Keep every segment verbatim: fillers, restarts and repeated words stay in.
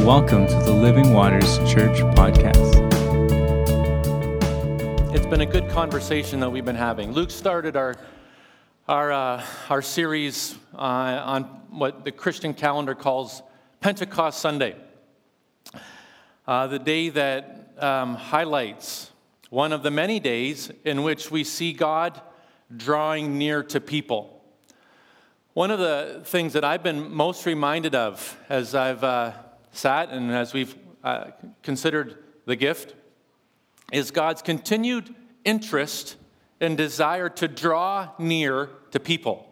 Welcome to the Living Waters Church podcast. It's been a good conversation that we've been having. Luke started our our uh, our series uh, on what the Christian calendar calls Pentecost Sunday, uh, the day that um, highlights one of the many days in which we see God drawing near to people. One of the things that I've been most reminded of as I've uh, sat and as we've uh, considered the gift is God's continued interest and desire to draw near to people.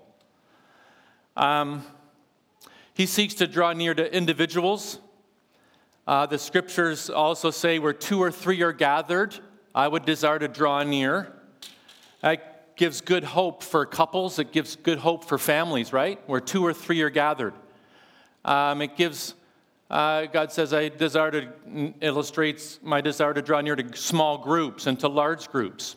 Um, he seeks to draw near to individuals. Uh, the scriptures also say where two or three are gathered, I would desire to draw near. That gives good hope for couples. It gives good hope for families, right? Where two or three are gathered. Um, it gives, uh, God says, I desire to, illustrates my desire to draw near to small groups and to large groups.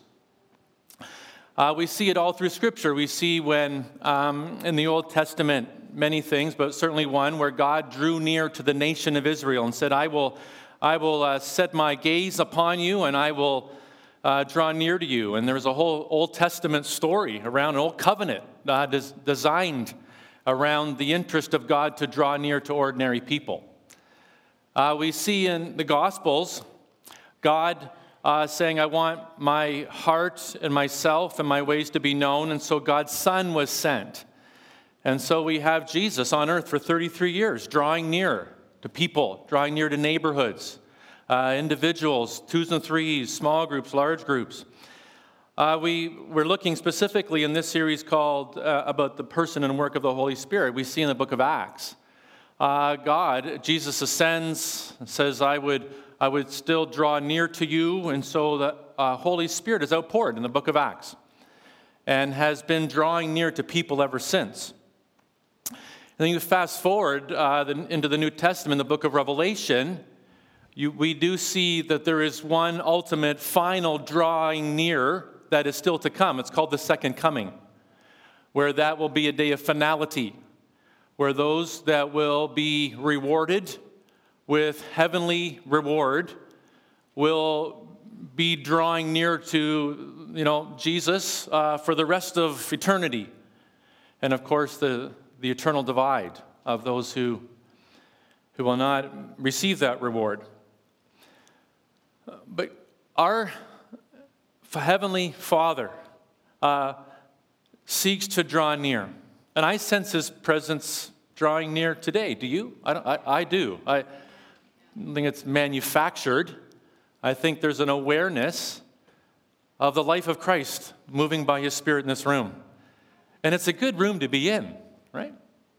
Uh, we see it all through Scripture. We see when, um, in the Old Testament, many things, but certainly one where God drew near to the nation of Israel and said, I will, I will uh, set my gaze upon you and I will uh, draw near to you. And there's a whole Old Testament story around an old covenant uh, des- designed around the interest of God to draw near to ordinary people. Uh, we see in the Gospels, God uh, saying, I want my heart and myself and my ways to be known. And so God's Son was sent. And so we have Jesus on earth for thirty-three years, drawing near to people, drawing near to neighborhoods, uh, individuals, twos and threes, small groups, large groups. Uh, we, we're looking specifically in this series called uh, about the person and work of the Holy Spirit. We see in the book of Acts. Uh, God, Jesus ascends, says, I would I would still draw near to you. And so the uh, Holy Spirit is outpoured in the book of Acts and has been drawing near to people ever since. And then you fast forward uh, the, into the New Testament, the book of Revelation, you, we do see that there is one ultimate final drawing near that is still to come. It's called the second coming, where that will be a day of finality, where those that will be rewarded with heavenly reward will be drawing near to, you know, Jesus uh, for the rest of eternity. And of course, the, the eternal divide of those who, who will not receive that reward. But our Heavenly Father uh, seeks to draw near. And I sense His presence drawing near today. Do you? I, don't, I, I do. I don't think it's manufactured. I think there's an awareness of the life of Christ moving by His Spirit in this room. And it's a good room to be in, right?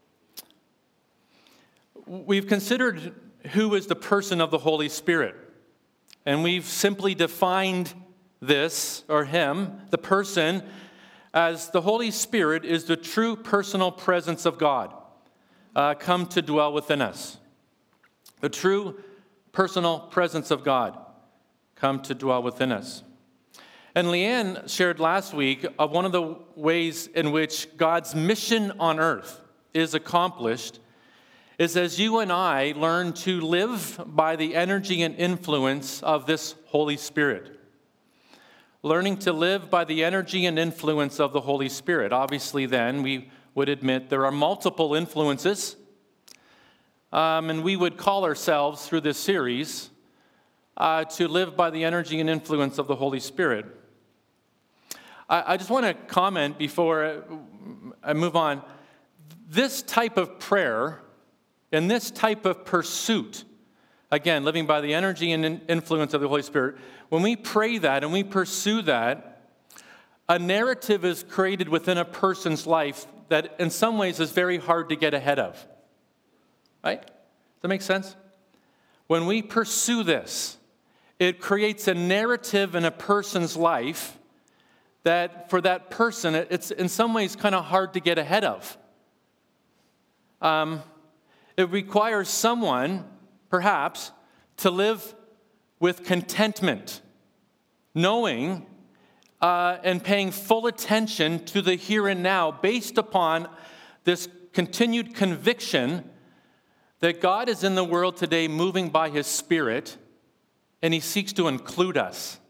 We've considered who is the person of the Holy Spirit. And we've simply defined this, or Him, the person, as the Holy Spirit is the true personal presence of God, uh, come to dwell within us. The true personal presence of God come to dwell within us. And Leanne shared last week of one of the ways in which God's mission on earth is accomplished is as you and I learn to live by the energy and influence of this Holy Spirit. Learning to live by the energy and influence of the Holy Spirit. Obviously, then, we would admit there are multiple influences. Um, and we would call ourselves, through this series, uh, to live by the energy and influence of the Holy Spirit. I, I just want to comment before I move on. This type of prayer and this type of pursuit, again, living by the energy and influence of the Holy Spirit, when we pray that and we pursue that, a narrative is created within a person's life that in some ways is very hard to get ahead of. Right? Does that make sense? When we pursue this, it creates a narrative in a person's life that for that person, it's in some ways kind of hard to get ahead of. Um, it requires someone, perhaps, to live with contentment, knowing uh, and paying full attention to the here and now based upon this continued conviction that God is in the world today moving by his Spirit, and he seeks to include us.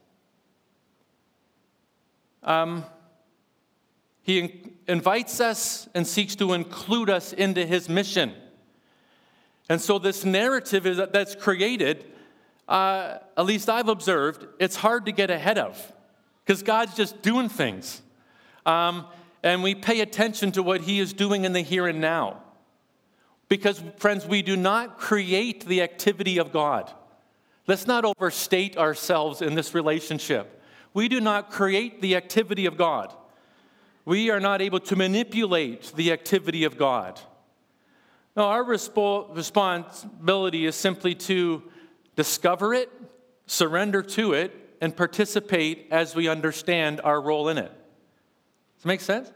Um, he in- invites us and seeks to include us into his mission. And so this narrative is that, that's created, uh, at least I've observed, it's hard to get ahead of because God's just doing things. Um, and we pay attention to what he is doing in the here and now. Because, friends, we do not create the activity of God. Let's not overstate ourselves in this relationship. We do not create the activity of God. We are not able to manipulate the activity of God. No, our respo- responsibility is simply to discover it, surrender to it, and participate as we understand our role in it. Does that make sense?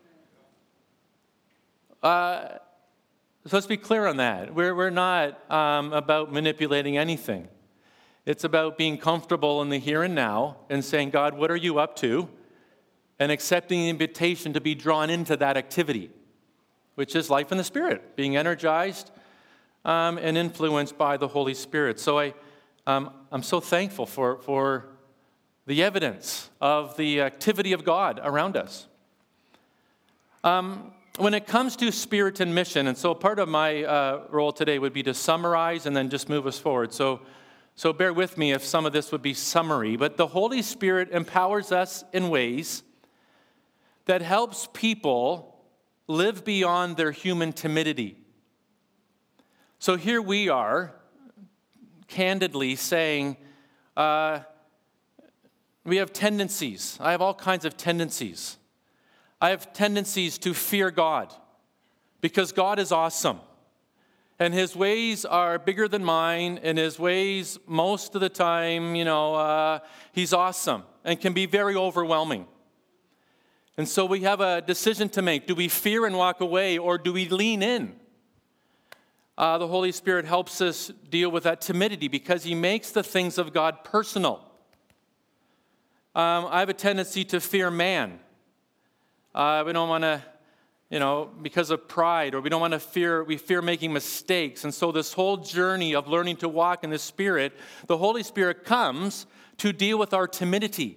Uh, so let's be clear on that. We're, we're not um, about manipulating anything. It's about being comfortable in the here and now and saying, God, what are you up to? And accepting the invitation to be drawn into that activity, which is life in the Spirit, being energized um, and influenced by the Holy Spirit. So I, um, I'm so thankful for, for the evidence of the activity of God around us. Um, when it comes to spirit and mission, and so part of my uh, role today would be to summarize and then just move us forward. So, so bear with me if some of this would be summary, but the Holy Spirit empowers us in ways that helps people live beyond their human timidity. So here we are, candidly saying, uh, we have tendencies. I have all kinds of tendencies. I have tendencies to fear God because God is awesome. And his ways are bigger than mine, and his ways, most of the time, you know, uh, he's awesome and can be very overwhelming. And so we have a decision to make. Do we fear and walk away, or do we lean in? Uh, the Holy Spirit helps us deal with that timidity because he makes the things of God personal. Um, I have a tendency to fear man. Uh, we don't want to, you know, because of pride, or we don't want to fear, we fear making mistakes. And so this whole journey of learning to walk in the Spirit, the Holy Spirit comes to deal with our timidity.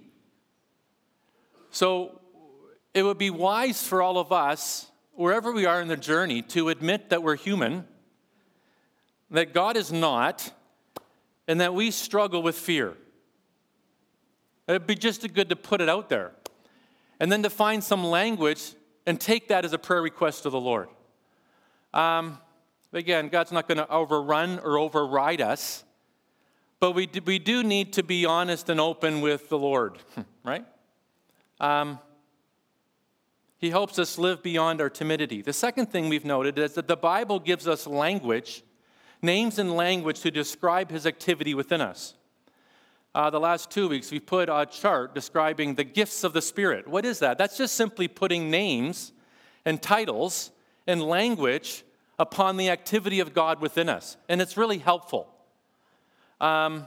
So it would be wise for all of us, wherever we are in the journey, to admit that we're human, that God is not, and that we struggle with fear. It'd be just good to put it out there. And then to find some language and take that as a prayer request to the Lord. Um, again, God's not going to overrun or override us, but we do, we do need to be honest and open with the Lord, right? Um, he helps us live beyond our timidity. The second thing we've noted is that the Bible gives us language, names and language to describe his activity within us. Uh, the last two weeks, we put a chart describing the gifts of the Spirit. What is that? That's just simply putting names and titles and language upon the activity of God within us. And it's really helpful. Um,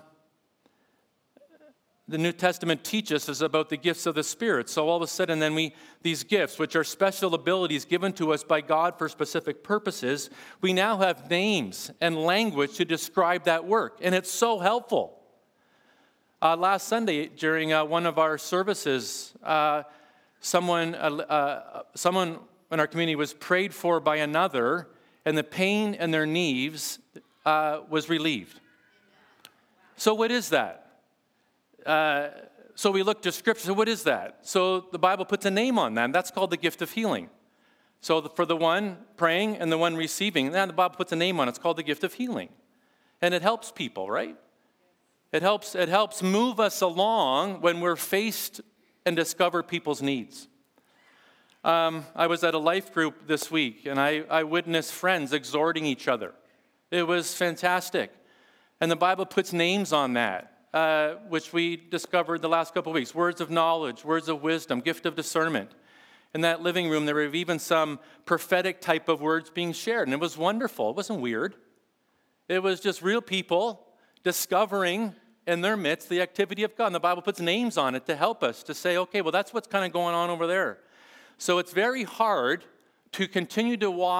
the New Testament teaches us about the gifts of the Spirit. So all of a sudden, then we, these gifts, which are special abilities given to us by God for specific purposes, we now have names and language to describe that work. And it's so helpful. Uh, last Sunday, during uh, one of our services, uh, someone, uh, uh, someone in our community was prayed for by another, and the pain in their knees uh, was relieved. So what is that? Uh, so we looked to Scripture. So what is that? So the Bible puts a name on that, and that's called the gift of healing. So the, for the one praying and the one receiving, then the Bible puts a name on it. It's called the gift of healing. And it helps people, right? It helps, it helps move us along when we're faced and discover people's needs. Um, I was at a life group this week, and I, I witnessed friends exhorting each other. It was fantastic. And the Bible puts names on that, uh, which we discovered the last couple of weeks. Words of knowledge, words of wisdom, gift of discernment. In that living room, there were even some prophetic type of words being shared, and it was wonderful. It wasn't weird. It was just real people discovering in their midst the activity of God. And the Bible puts names on it to help us to say, okay, well, that's what's kind of going on over there. So it's very hard to continue to walk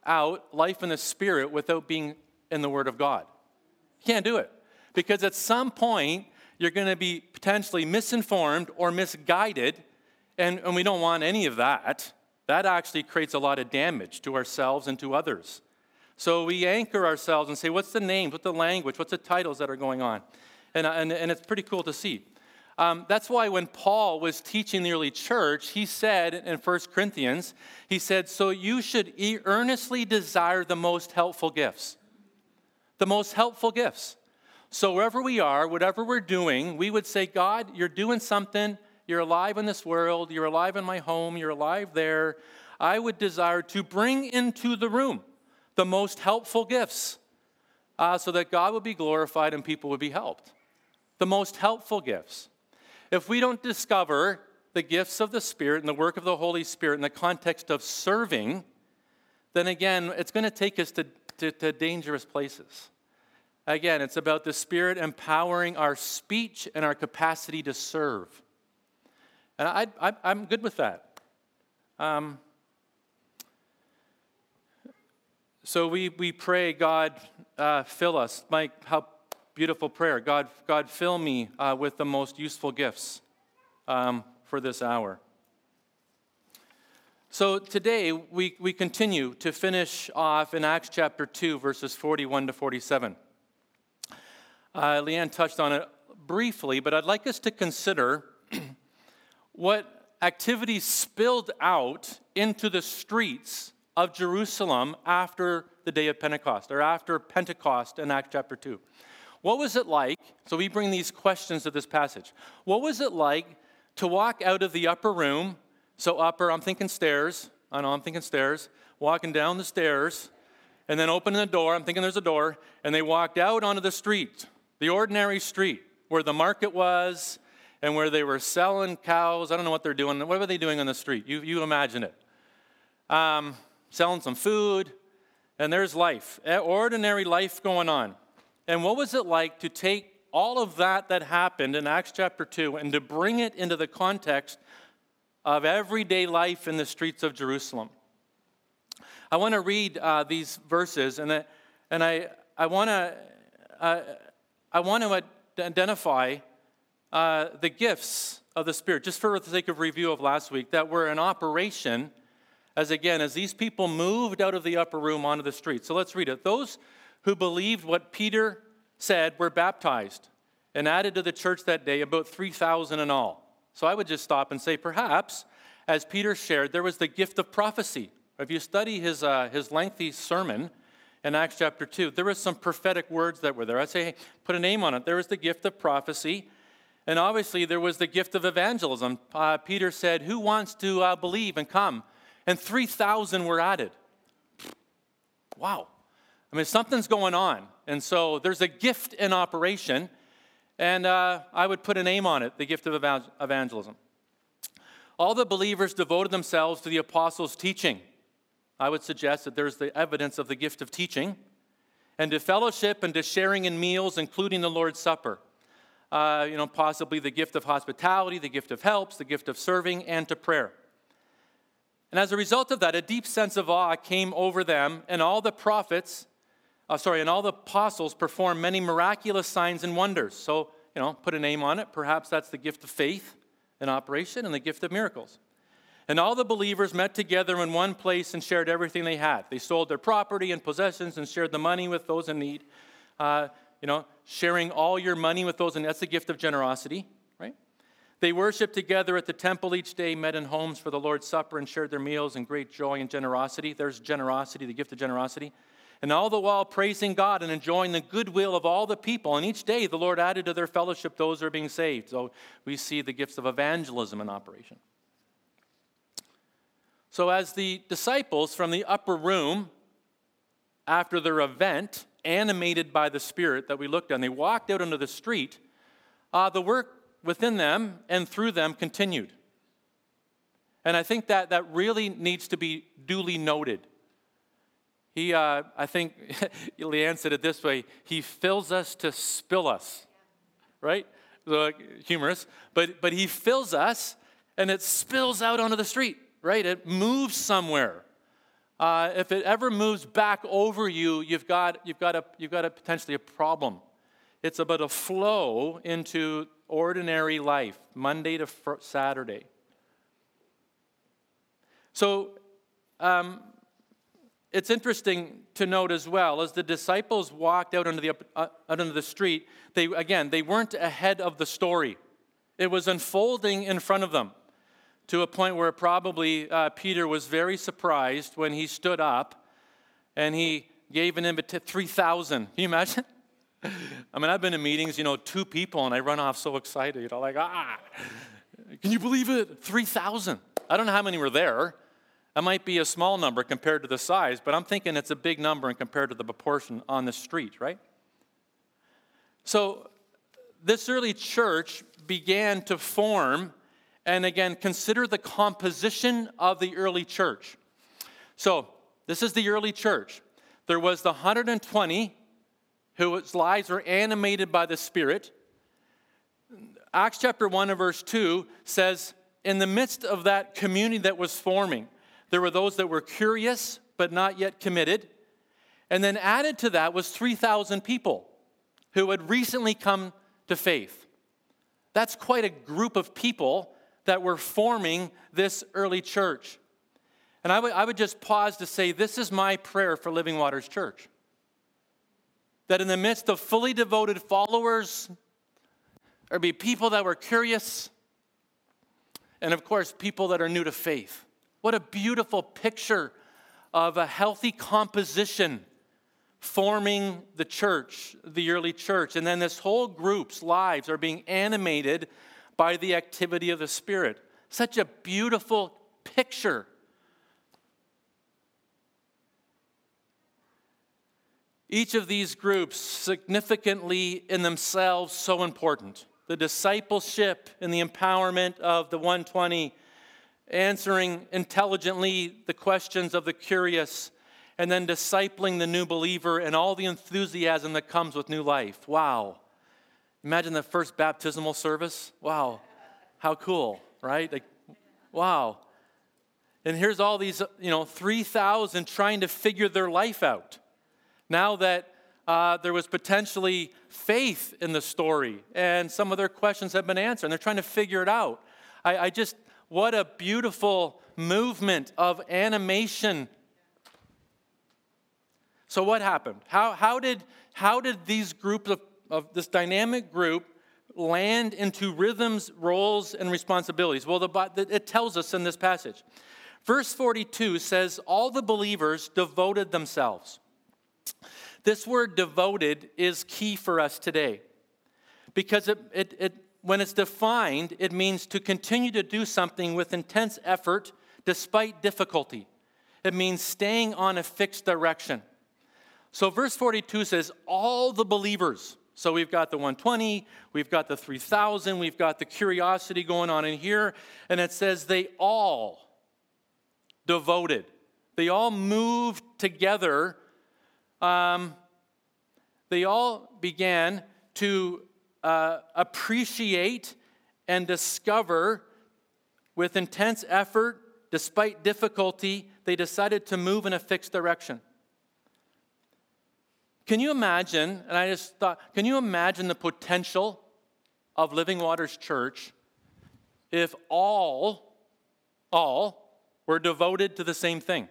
out life in the Spirit without being in the Word of God. You can't do it. Because at some point, you're going to be potentially misinformed or misguided, and, and we don't want any of that. That actually creates a lot of damage to ourselves and to others. So we anchor ourselves and say, what's the names, what's the language, what's the titles that are going on? And, and, and it's pretty cool to see. Um, that's why when Paul was teaching the early church, he said in First Corinthians, he said, so you should earnestly desire the most helpful gifts. The most helpful gifts. So wherever we are, whatever we're doing, we would say, God, you're doing something. You're alive in this world. You're alive in my home. You're alive there. I would desire to bring into the room the most helpful gifts uh, so that God would be glorified and people would be helped. The most helpful gifts. If we don't discover the gifts of the Spirit and the work of the Holy Spirit in the context of serving, then again, it's going to take us to, to, to dangerous places. Again, it's about the Spirit empowering our speech and our capacity to serve. And I, I, I'm good with that. Um, so we, we pray, God, uh, fill us. Mike, how beautiful prayer. God, God, fill me uh, with the most useful gifts um, for this hour. So today, we, we continue to finish off in Acts chapter two, verses forty-one to forty-seven. Uh, Leanne touched on it briefly, but I'd like us to consider what activities spilled out into the streets of Jerusalem after the day of Pentecost, or after Pentecost in Acts chapter two. What was it like, so we bring these questions to this passage. What was it like to walk out of the upper room, so upper, I'm thinking stairs, I know I'm thinking stairs, walking down the stairs, and then opening the door, I'm thinking there's a door, and they walked out onto the street, the ordinary street, where the market was, and where they were selling cows. I don't know what they're doing. What were they doing on the street? You, you imagine it. Um, selling some food, and there's life, ordinary life going on. And what was it like to take all of that that happened in Acts chapter two and to bring it into the context of everyday life in the streets of Jerusalem? I want to read uh, these verses, and I, and I, I want to uh, I want to identify uh, the gifts of the Spirit, just for the sake of review of last week, that were in operation as, again, as these people moved out of the upper room onto the street. So let's read it. Those who believed what Peter said were baptized and added to the church that day about three thousand in all. So I would just stop and say, perhaps, as Peter shared, there was the gift of prophecy. If you study his, uh, his lengthy sermon in Acts chapter two, there was some prophetic words that were there. I'd say, hey, put a name on it. There was the gift of prophecy, and obviously there was the gift of evangelism. Uh, Peter said, who wants to uh, believe and come? And three thousand were added. Wow. I mean, something's going on. And so there's a gift in operation, and uh, I would put a name on it, the gift of evangelism. All the believers devoted themselves to the apostles' teaching. I would suggest that there's the evidence of the gift of teaching, and to fellowship and to sharing in meals, including the Lord's Supper. Uh, you know, possibly the gift of hospitality, the gift of helps, the gift of serving, and to prayer. And as a result of that, a deep sense of awe came over them, and all the prophets, uh, sorry, and all the apostles performed many miraculous signs and wonders. So, you know, put a name on it. Perhaps that's the gift of faith in operation and the gift of miracles. And all the believers met together in one place and shared everything they had. They sold their property and possessions and shared the money with those in need. Uh, you know, sharing all your money with those, and that's the gift of generosity, right? They worshiped together at the temple each day, met in homes for the Lord's Supper, and shared their meals in great joy and generosity. There's generosity, the gift of generosity. And all the while praising God and enjoying the goodwill of all the people. And each day the Lord added to their fellowship those who are being saved. So we see the gifts of evangelism in operation. So as the disciples from the upper room, after their event, animated by the Spirit that we looked at, and they walked out onto the street, uh, the work within them and through them continued. And I think that that really needs to be duly noted. He, uh, I think, Leanne said it this way, he fills us to spill us, right? So, humorous. But, but he fills us, and it spills out onto the street, right? It moves somewhere. uh, if it ever moves back over you, you've got, you've got, a, you've got a potentially a problem. It's about a flow into ordinary life, Monday to fr- Saturday. So um, it's interesting to note as well, as the disciples walked out into the, uh, out into the street, they again, they weren't ahead of the story. It was unfolding in front of them to a point where probably uh, Peter was very surprised when he stood up and he gave an invitation, three thousand. Can you imagine? I mean, I've been in meetings, you know, two people, and I run off so excited, you know, like, ah, can you believe it? three thousand. I don't know how many were there. That might be a small number compared to the size, but I'm thinking it's a big number and compared to the proportion on the street, right? So this early church began to form, and again, consider the composition of the early church. So this is the early church. There was the one hundred twenty whose lives were animated by the Spirit. Acts chapter one and verse two says, in the midst of that community that was forming, there were those that were curious but not yet committed. And then added to that was three thousand people who had recently come to faith. That's quite a group of people that were forming this early church. And I would, I would just pause to say, this is my prayer for Living Waters Church. That in the midst of fully devoted followers, there'd be people that were curious, and of course, people that are new to faith. What a beautiful picture of a healthy composition forming the church, the early church. And then this whole group's lives are being animated by the activity of the Spirit. Such a beautiful picture. Each of these groups significantly in themselves so important. The discipleship and the empowerment of the one hundred twenty, answering intelligently the questions of the curious, and then discipling the new believer and all the enthusiasm that comes with new life. Wow. Imagine the first baptismal service. Wow. How cool, right? Like, wow. And here's all these, you know, three thousand trying to figure their life out. Now that uh, there was potentially faith in the story and some of their questions have been answered, and they're trying to figure it out. I, I just, what a beautiful movement of animation. So what happened? How, how, did, how did these groups of, of this dynamic group land into rhythms, roles, and responsibilities? Well, the, it tells us in this passage. Verse forty-two says, all the believers devoted themselves. This word devoted is key for us today because it, it, it, when it's defined, it means to continue to do something with intense effort despite difficulty. It means staying on a fixed direction. So verse forty-two says, all the believers. So we've got the one hundred twenty, we've got the three thousand, we've got the curiosity going on in here, and it says they all devoted. They all moved together. Um, they all began to uh, appreciate and discover with intense effort, despite difficulty, they decided to move in a fixed direction. Can you imagine, and I just thought, can you imagine the potential of Living Waters Church if all, all were devoted to the same thing?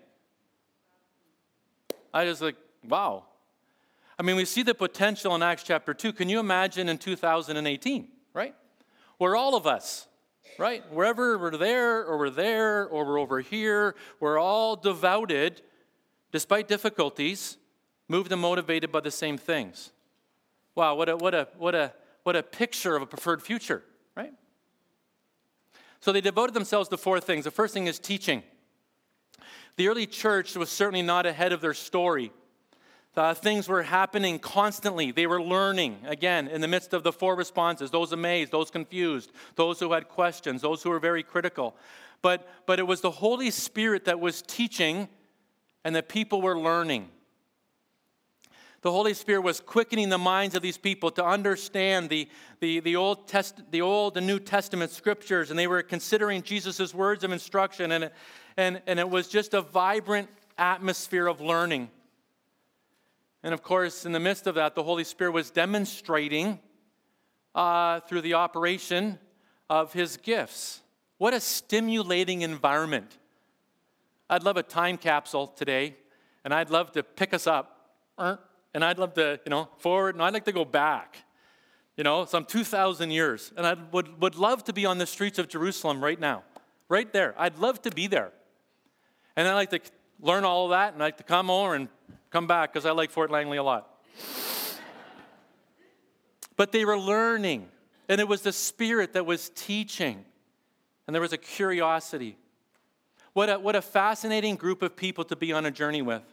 I just like, wow. I mean, we see the potential in Acts chapter two. Can you imagine in two thousand eighteen, right? Where all of us, right? Wherever we're there or we're there or we're over here, we're all devoted, despite difficulties, moved and motivated by the same things. Wow, what a what a what a what a picture of a preferred future, right? So they devoted themselves to four things. The first thing is teaching. The early church was certainly not ahead of their story. Uh, things were happening constantly. They were learning, again, in the midst of the four responses, those amazed, those confused, those who had questions, those who were very critical. But, but it was the Holy Spirit that was teaching, and the people were learning. The Holy Spirit was quickening the minds of these people to understand the, the, the, Old, Test, the Old and New Testament scriptures, and they were considering Jesus' words of instruction, and it, and, and it was just a vibrant atmosphere of learning. And of course, in the midst of that, the Holy Spirit was demonstrating uh, through the operation of his gifts. What a stimulating environment. I'd love a time capsule today, and I'd love to pick us up, and I'd love to, you know, forward, and I'd like to go back, you know, some two thousand years. And I would, would love to be on the streets of Jerusalem right now, right there. I'd love to be there. And I'd like to learn all of that, and I'd like to come over and come back because I like Fort Langley a lot. But they were learning, and it was the Spirit that was teaching, and there was a curiosity. What a, what a fascinating group of people to be on a journey with.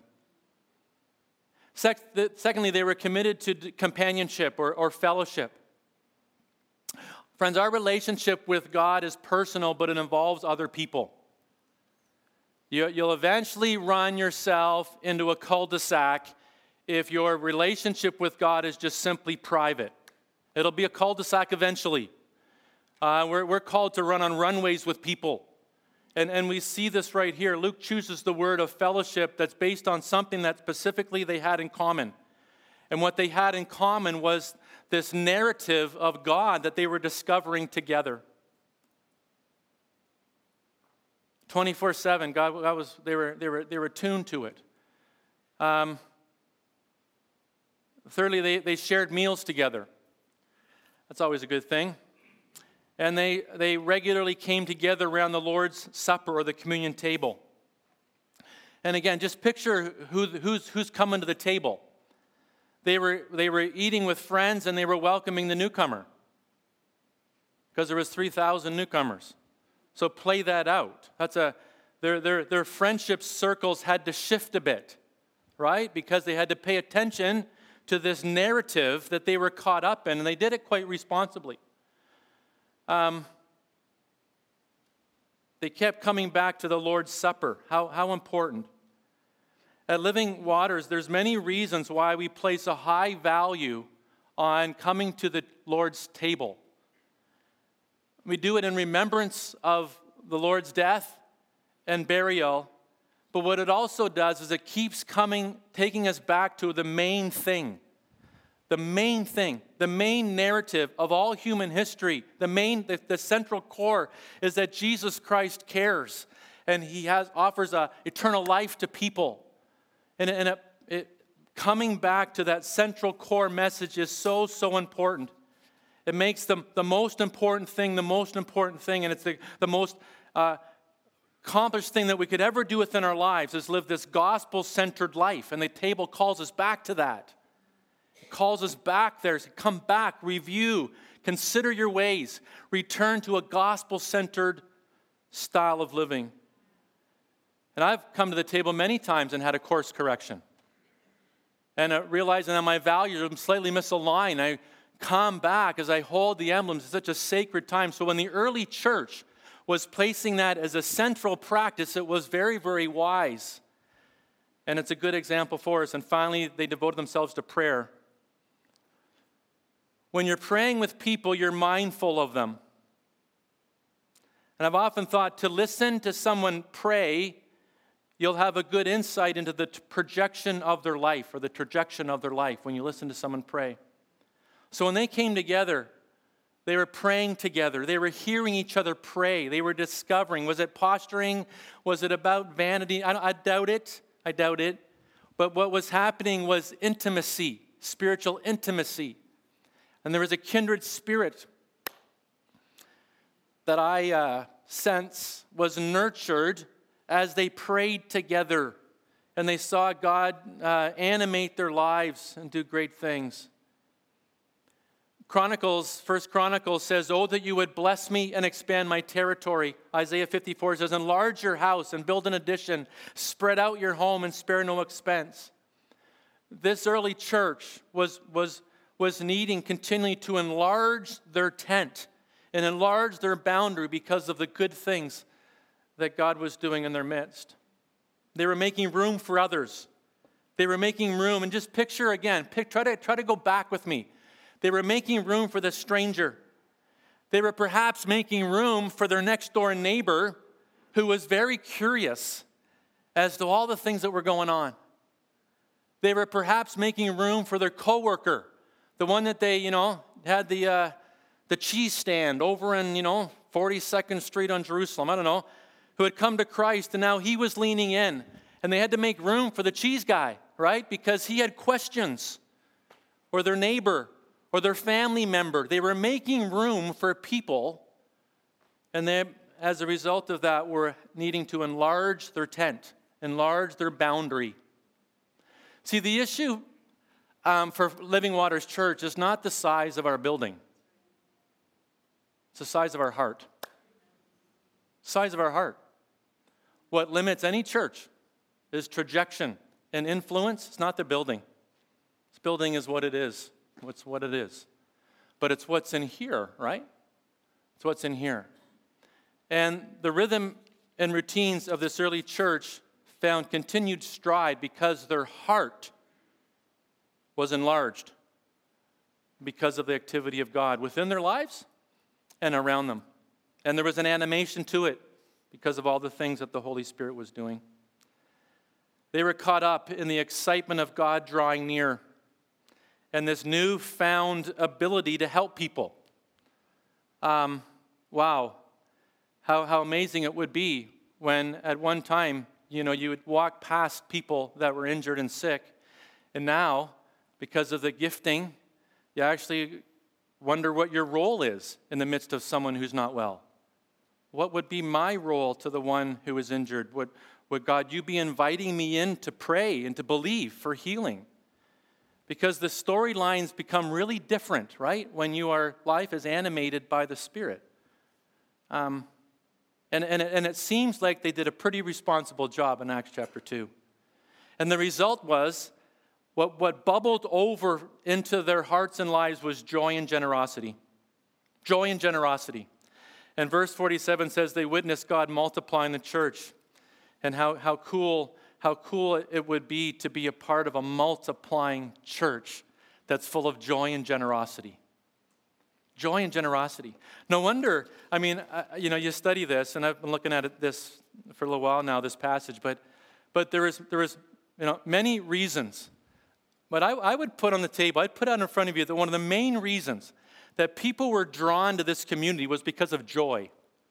Sec- the, secondly, they were committed to companionship or, or fellowship. Friends, our relationship with God is personal, but it involves other people. You, you'll eventually run yourself into a cul-de-sac if your relationship with God is just simply private. It'll be a cul-de-sac eventually. Uh, we're, we're called to run on runways with people. And, and we see this right here. Luke chooses the word of fellowship that's based on something that specifically they had in common. And what they had in common was this narrative of God that they were discovering together. twenty-four seven, God, God was, they were, they were, they were tuned to it. Um, thirdly, they, they shared meals together. That's always a good thing. And they, they regularly came together around the Lord's Supper or the communion table. And again, just picture who, who's, who's coming to the table. They were, they were eating with friends, and they were welcoming the newcomer. Because there was three thousand newcomers. So play that out. That's a their, their, their friendship circles had to shift a bit, right? Because they had to pay attention to this narrative that they were caught up in, and they did it quite responsibly. Um, they kept coming back to the Lord's Supper. How, how important. At Living Waters, there's many reasons why we place a high value on coming to the Lord's table. We do it in remembrance of the Lord's death and burial, but what it also does is it keeps coming, taking us back to the main thing. The main thing, the main narrative of all human history, the main, the, the central core is that Jesus Christ cares, and he has offers a eternal life to people. And, and it, it, coming back to that central core message is so, so important. It makes the, the most important thing the most important thing, and it's the, the most uh, accomplished thing that we could ever do within our lives is live this gospel-centered life, and the table calls us back to that. It calls us back there. Come back, review, consider your ways, return to a gospel-centered style of living. And I've come to the table many times and had a course correction. And uh, realizing that my values are slightly misaligned, I come back as I hold the emblems. It's such a sacred time. So when the early church was placing that as a central practice, it was very, very wise. And it's a good example for us. And finally, they devoted themselves to prayer. When you're praying with people, you're mindful of them. And I've often thought to listen to someone pray, you'll have a good insight into the projection of their life or the trajectory of their life when you listen to someone pray. So when they came together, they were praying together. They were hearing each other pray. They were discovering. Was it posturing? Was it about vanity? I, I doubt it. I doubt it. But what was happening was intimacy, spiritual intimacy. And there was a kindred spirit that I uh, sense was nurtured as they prayed together. And they saw God uh, animate their lives and do great things. Chronicles, First Chronicles says, "Oh, that you would bless me and expand my territory." Isaiah fifty-four says, "Enlarge your house and build an addition. Spread out your home and spare no expense." This early church was, was, was needing continually to enlarge their tent and enlarge their boundary because of the good things that God was doing in their midst. They were making room for others. They were making room, and just picture again, pick, try to, try to go back with me. They were making room for the stranger. They were perhaps making room for their next door neighbor who was very curious as to all the things that were going on. They were perhaps making room for their coworker, the one that they, you know, had the uh, the cheese stand over in, you know, forty-second Street on Jerusalem, I don't know, who had come to Christ, and now he was leaning in. And they had to make room for the cheese guy, right? Because he had questions. Or their neighbor, or their family member. They were making room for people, and they, as a result of that, were needing to enlarge their tent, enlarge their boundary. See, the issue um, for Living Waters Church is not the size of our building. It's the size of our heart. Size of our heart. What limits any church is trajectory and influence. It's not the building. This building is what it is. It's what it is. But it's what's in here, right? It's what's in here. And the rhythm and routines of this early church found continued stride because their heart was enlarged because of the activity of God within their lives and around them. And there was an animation to it because of all the things that the Holy Spirit was doing. They were caught up in the excitement of God drawing near and this newfound ability to help people. Um, wow, how, how amazing it would be when at one time, you know, you would walk past people that were injured and sick, and now, because of the gifting, you actually wonder what your role is in the midst of someone who's not well. What would be my role to the one who is injured? Would, would God, you be inviting me in to pray and to believe for healing? Because the storylines become really different, right? When your life is animated by the Spirit. Um, and, and, and it seems like they did a pretty responsible job in Acts chapter two. And the result was, what, what bubbled over into their hearts and lives was joy and generosity. Joy and generosity. And verse forty-seven says they witnessed God multiplying the church. And how, how cool how cool it would be to be a part of a multiplying church that's full of joy and generosity. Joy and generosity. No wonder, I mean, uh, you know, you study this, and I've been looking at it this for a little while now, this passage, but but there is, there is you know, many reasons. But I, I would put on the table, I'd put out in front of you that one of the main reasons that people were drawn to this community was because of joy.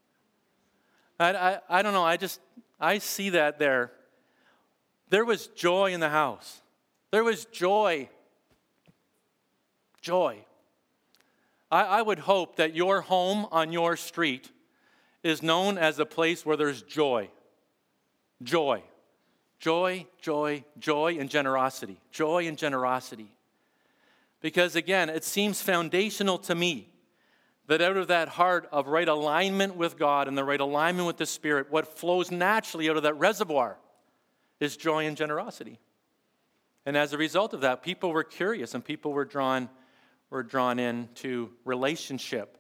I, I, I don't know, I just, I see that there. There was joy in the house. There was joy. Joy. I, I would hope that your home on your street is known as a place where there's joy. Joy. Joy, joy, joy, and generosity. Joy and generosity. Because again, it seems foundational to me that out of that heart of right alignment with God and the right alignment with the Spirit, what flows naturally out of that reservoir is joy and generosity. And as a result of that, people were curious and people were drawn, were drawn into relationship.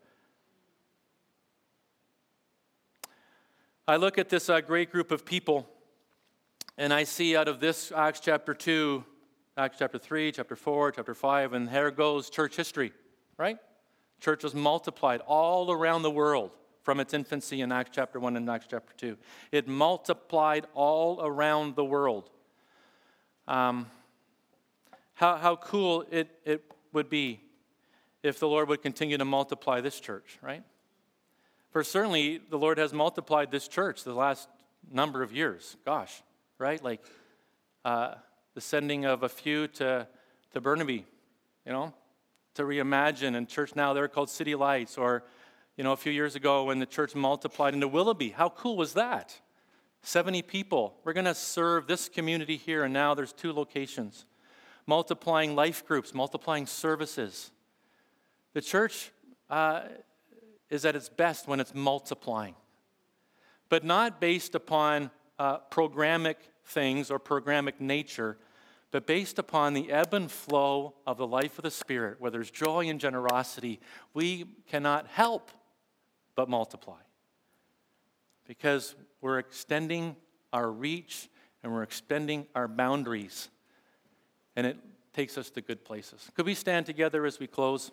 I look at this uh, great group of people, and I see out of this Acts chapter two, Acts chapter three, chapter four, chapter five, and there goes church history, right? Church was multiplied all around the world. From its infancy in Acts chapter one and Acts chapter two. It multiplied all around the world. Um, how, how cool it, it would be if the Lord would continue to multiply this church, right? For certainly the Lord has multiplied this church the last number of years. Gosh, right? Like uh, the sending of a few to, to Burnaby, you know, to reimagine. And church now, they're called City Lights, or you know, a few years ago when the church multiplied into Willoughby. How cool was that? seventy people. We're going to serve this community here, and now there's two locations. Multiplying life groups, multiplying services. The church uh, is at its best when it's multiplying, but not based upon uh, programmatic things or programmatic nature, but based upon the ebb and flow of the life of the Spirit, where there's joy and generosity. We cannot help but multiply, because we're extending our reach and we're extending our boundaries, and it takes us to good places. Could we stand together as we close?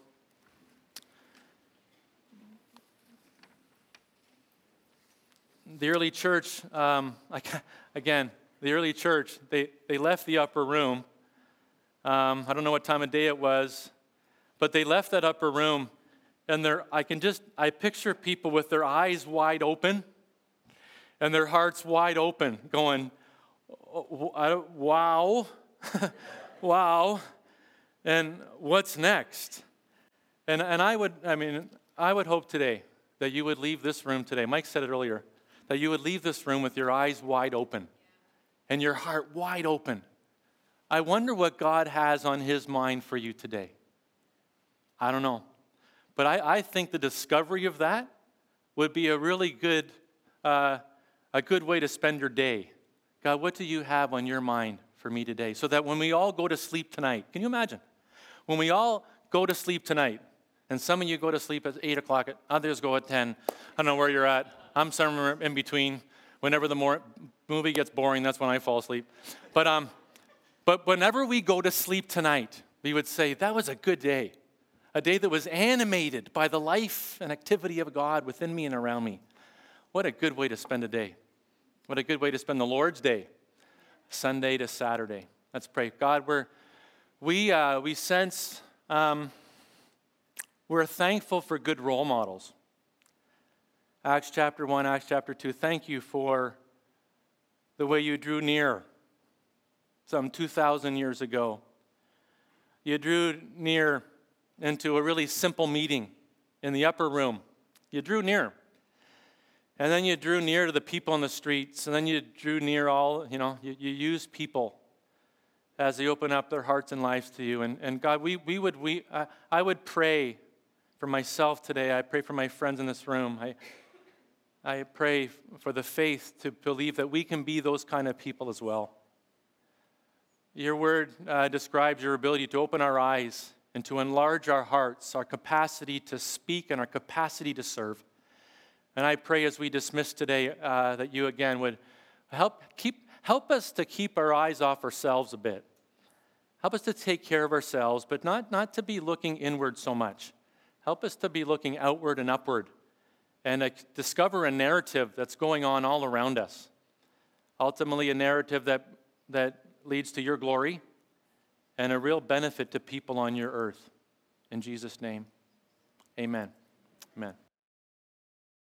The early church, um, again, the early church, they, they left the upper room. Um, I don't know what time of day it was, but they left that upper room, and they're, I can just, I picture people with their eyes wide open and their hearts wide open going, wow, wow, and what's next? And, and I would, I mean, I would hope today that you would leave this room today. Mike said it earlier, that you would leave this room with your eyes wide open and your heart wide open. I wonder what God has on his mind for you today. I don't know. But I, I think the discovery of that would be a really good, uh, a good way to spend your day. God, what do you have on your mind for me today? So that when we all go to sleep tonight, can you imagine? When we all go to sleep tonight, and some of you go to sleep at eight o'clock, others go at ten. I don't know where you're at. I'm somewhere in between. Whenever the more, movie gets boring, that's when I fall asleep. But um, but whenever we go to sleep tonight, we would say, that was a good day. A day that was animated by the life and activity of God within me and around me. What a good way to spend a day. What a good way to spend the Lord's Day, Sunday to Saturday. Let's pray. God, we're, we, uh, we sense, um, we're thankful for good role models. Acts chapter one, Acts chapter two, thank you for the way you drew near some two thousand years ago. You drew near into a really simple meeting in the upper room. You drew near. And then you drew near to the people on the streets. And then you drew near all, you know, you, you use people as they open up their hearts and lives to you. And, and God, we, we would, we, I, I would pray for myself today. I pray for my friends in this room. I, I pray for the faith to believe that we can be those kind of people as well. Your word uh, describes your ability to open our eyes and to enlarge our hearts, our capacity to speak and our capacity to serve. And I pray as we dismiss today uh, that you again would help keep help us to keep our eyes off ourselves a bit. Help us to take care of ourselves, but not, not to be looking inward so much. Help us to be looking outward and upward and uh, discover a narrative that's going on all around us. Ultimately, a narrative that, that leads to your glory and a real benefit to people on your earth. In Jesus' name, amen. Amen.